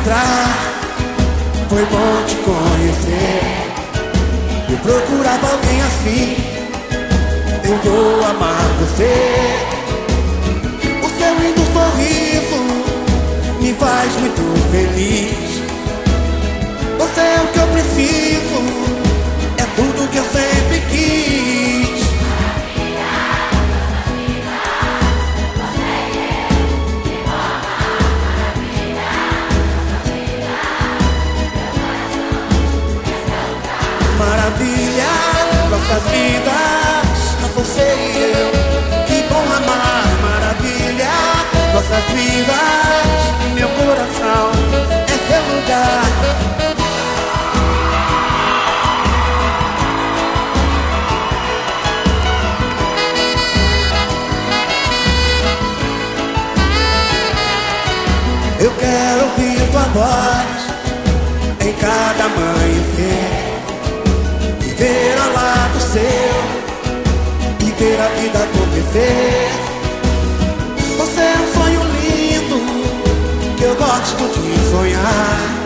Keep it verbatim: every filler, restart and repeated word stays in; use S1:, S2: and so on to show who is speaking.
S1: encontrar, foi bom te conhecer. Eu procurava alguém assim, eu vou amar você. O seu lindo sorriso me faz muito feliz. Você é o que eu preciso, é tudo que eu sempre quis. Maravilha, nossas vidas, você e eu, que bom amar. Maravilha, nossas vidas, meu coração é seu lugar. Eu quero ouvir tua voz em cada amanhecer, viver ao lado seu e ver a vida acontecer. Você é um sonho lindo que eu gosto de sonhar.